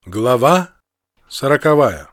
Глава 40.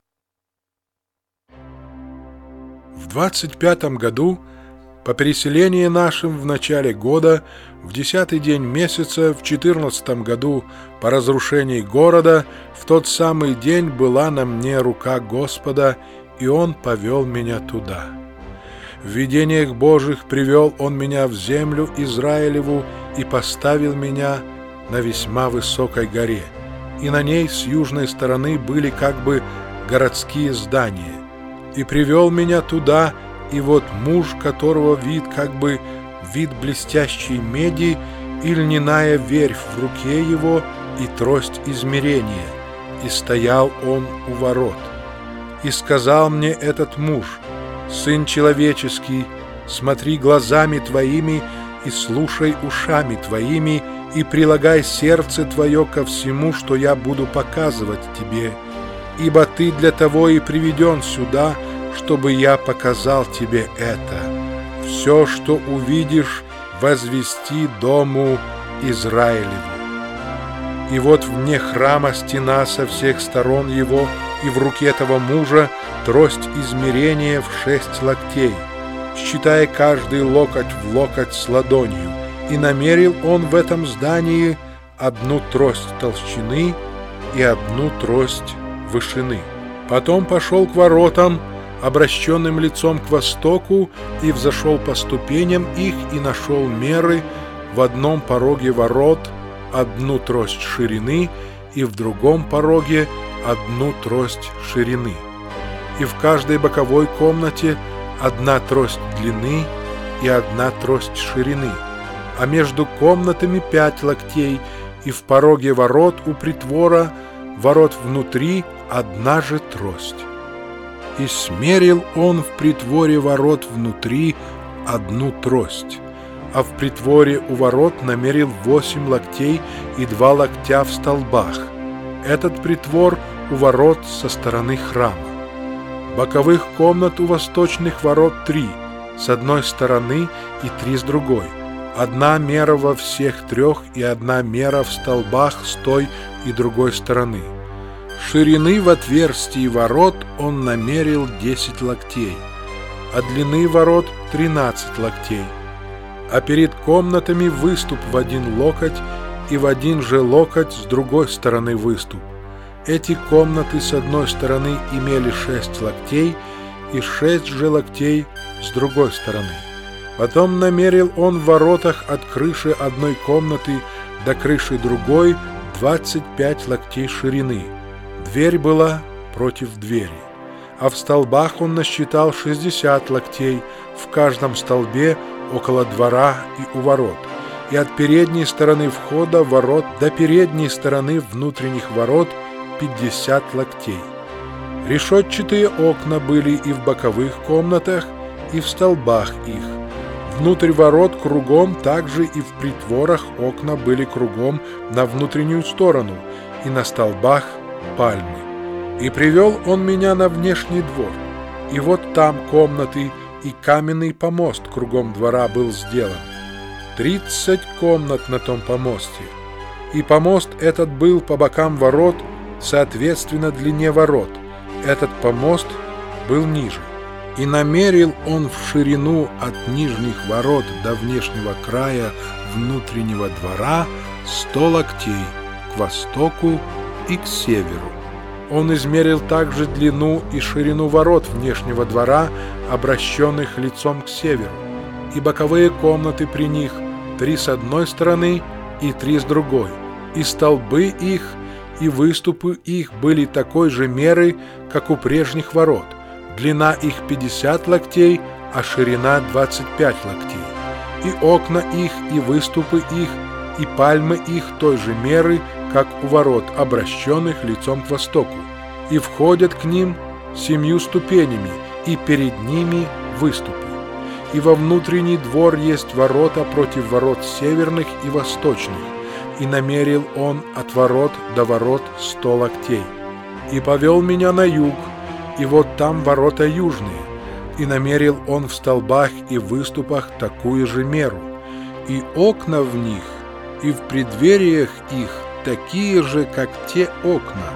В 25 году, по переселении нашим в начале года, в 10-й день месяца, в 14 году, по разрушении города, в тот самый день была на мне рука Господа, и Он повел меня туда. В видениях Божьих привел Он меня в землю Израилеву и поставил меня на весьма высокой горе, и на ней с южной стороны были как бы городские здания. И привел меня туда, и вот муж, которого вид как бы вид блестящей меди, и льняная верфь в руке его, и трость измерения, и стоял он у ворот. И сказал мне этот муж: «Сын человеческий, смотри глазами твоими и слушай ушами твоими, и прилагай сердце твое ко всему, что я буду показывать тебе, ибо ты для того и приведен сюда, чтобы я показал тебе это. Все, что увидишь, возвести дому Израилеву». И вот вне храма стена со всех сторон его, и в руке этого мужа трость измерения в 6 локтей, считая каждый локоть в локоть с ладонью. И намерил он в этом здании 1 трость толщины и 1 трость вышины. Потом пошел к воротам, обращенным лицом к востоку, и взошел по ступеням их, и нашел меры в одном пороге ворот 1 трость ширины, и в другом пороге 1 трость ширины. И в каждой боковой комнате 1 трость длины и 1 трость ширины, а между комнатами 5 локтей, и в пороге ворот у притвора ворот внутри 1 же трость. И смерил он в притворе ворот внутри 1 трость, а в притворе у ворот намерил 8 локтей и 2 локтя в столбах. Этот притвор у ворот со стороны храма. Боковых комнат у восточных ворот 3, с одной стороны и 3 с другой. 1 мера во всех 3 и 1 мера в столбах с той и другой стороны. Ширины в отверстии ворот он намерил 10 локтей, а длины ворот 13 локтей. А перед комнатами выступ в 1 локоть, и в 1 же локоть с другой стороны выступ. Эти комнаты с одной стороны имели 6 локтей, и 6 же локтей с другой стороны. Потом намерил он в воротах от крыши одной комнаты до крыши другой 25 локтей ширины. Дверь была против двери. А в столбах он насчитал 60 локтей, в каждом столбе около двора и у ворот. И от передней стороны входа ворот до передней стороны внутренних ворот 50 локтей. Решетчатые окна были и в боковых комнатах, и в столбах их. Внутрь ворот кругом, также и в притворах окна были кругом на внутреннюю сторону, и на столбах пальмы. И привел он меня на внешний двор, и вот там комнаты, и каменный помост кругом двора был сделан. 30 комнат на том помосте, и помост этот был по бокам ворот, соответственно длине ворот. Этот помост был ниже. И намерил он в ширину от нижних ворот до внешнего края внутреннего двора 100 локтей к востоку и к северу. Он измерил также длину и ширину ворот внешнего двора, обращенных лицом к северу, и боковые комнаты при них 3 с одной стороны и 3 с другой, и столбы их и выступы их были такой же меры, как у прежних ворот. Длина их 50 локтей, а ширина 25 локтей. И окна их, и выступы их, и пальмы их той же меры, как у ворот, обращенных лицом к востоку. И входят к ним 7 ступенями, и перед ними выступы. И во внутренний двор есть ворота против ворот северных и восточных. И намерил он от ворот до ворот 100 локтей. И повел меня на юг, и вот там ворота южные, и намерил он в столбах и выступах такую же меру, и окна в них, и в преддвериях их такие же, как те окна,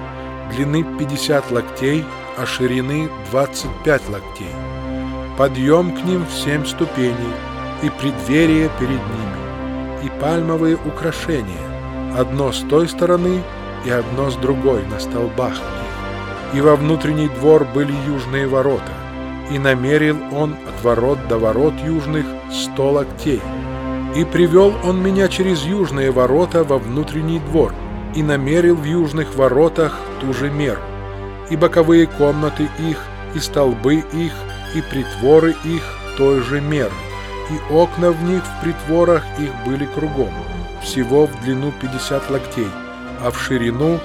длины 50 локтей, а ширины 25 локтей. Подъем к ним в 7 ступеней, и преддверие перед ними, и пальмовые украшения, одно с той стороны и одно с другой на столбах их. И во внутренний двор были южные ворота, и намерил он от ворот до ворот южных 100 локтей. И привел он меня через южные ворота во внутренний двор, и намерил в южных воротах ту же меру, и боковые комнаты их, и столбы их, и притворы их той же меры, и окна в них в притворах их были кругом, всего в длину 50 локтей, а в ширину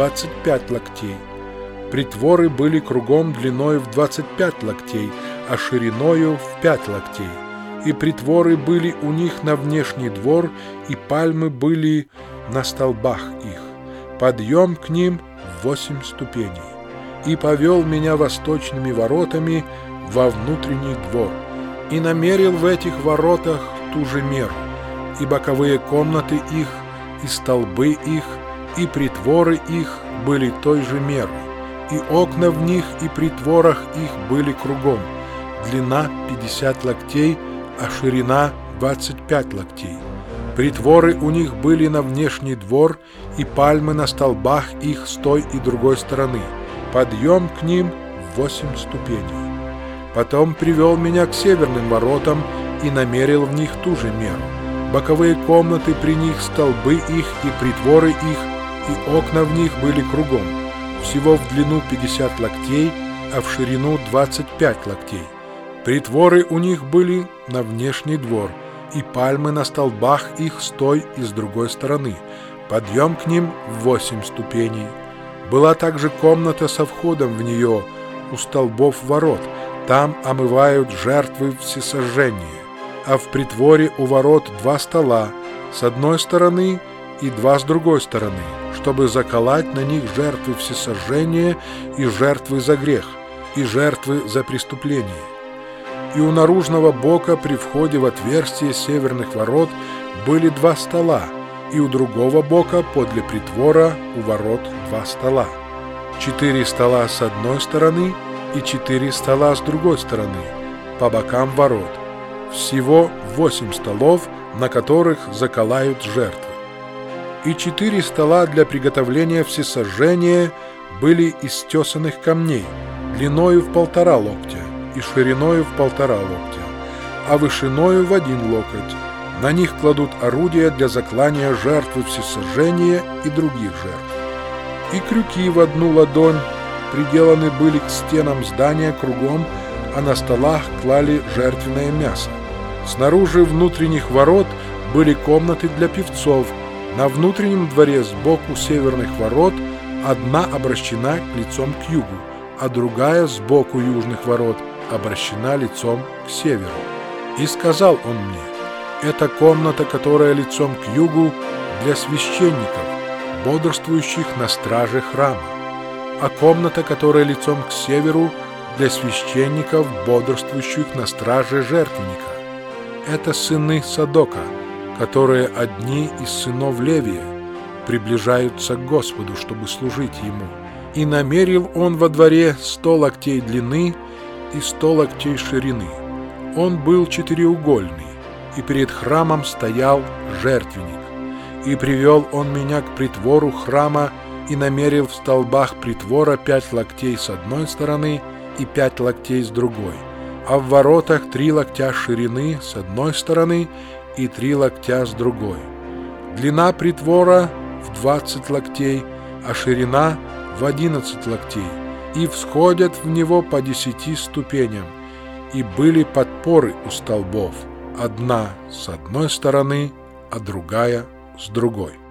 25 локтей. Притворы были кругом длиною в 25 локтей, а шириною в 5 локтей. И притворы были у них на внешний двор, и пальмы были на столбах их. Подъем к ним в 8 ступеней. И повел меня восточными воротами во внутренний двор, и намерил в этих воротах ту же меру, и боковые комнаты их, и столбы их, и притворы их были той же меры, и окна в них и притворах их были кругом, длина 50 локтей, а ширина 25 локтей. Притворы у них были на внешний двор, и пальмы на столбах их с той и другой стороны. Подъем к ним в 8 ступеней. Потом привел меня к северным воротам и намерил в них ту же меру. Боковые комнаты при них, столбы их и притворы их, и окна в них были кругом, всего в длину 50 локтей, а в ширину 25 локтей. Притворы у них были на внешний двор, и пальмы на столбах их с той и с другой стороны. Подъем к ним в 8 ступеней. Была также комната со входом в нее у столбов ворот, там омывают жертвы всесожжения. А в притворе у ворот 2 стола, с одной стороны и 2 с другой стороны, чтобы заколоть на них жертвы всесожжения и жертвы за грех, и жертвы за преступление. И у наружного бока при входе в отверстие северных ворот были 2 стола, и у другого бока подле притвора у ворот 2 стола. 4 стола с одной стороны и 4 стола с другой стороны, по бокам ворот. Всего 8 столов, на которых заколают жертвы. И 4 стола для приготовления всесожжения были из тесаных камней, длиною в 1,5 локтя и шириною в 1,5 локтя, а вышиною в 1 локоть. На них кладут орудия для заклания жертвы всесожжения и других жертв. И крюки в 1 ладонь приделаны были к стенам здания кругом, а на столах клали жертвенное мясо. Снаружи внутренних ворот были комнаты для певцов. На внутреннем дворе сбоку северных ворот одна обращена лицом к югу, а другая сбоку южных ворот обращена лицом к северу. И сказал он мне: это комната, которая лицом к югу, для священников, бодрствующих на страже храма, а комната, которая лицом к северу, для священников, бодрствующих на страже жертвенника. Это сыны Садока, которые одни из сынов Левия, приближаются к Господу, чтобы служить Ему. И намерил он во дворе 100 локтей длины и 100 локтей ширины. Он был четыреугольный, и перед храмом стоял жертвенник. И привел он меня к притвору храма, и намерил в столбах притвора 5 локтей с одной стороны и 5 локтей с другой, а в воротах 3 локтя ширины с одной стороны и 3 локтя с другой. Длина притвора в 20 локтей, а ширина в 11 локтей, и всходят в него по 10 ступеням, и были подпоры у столбов, одна с одной стороны, а другая с другой.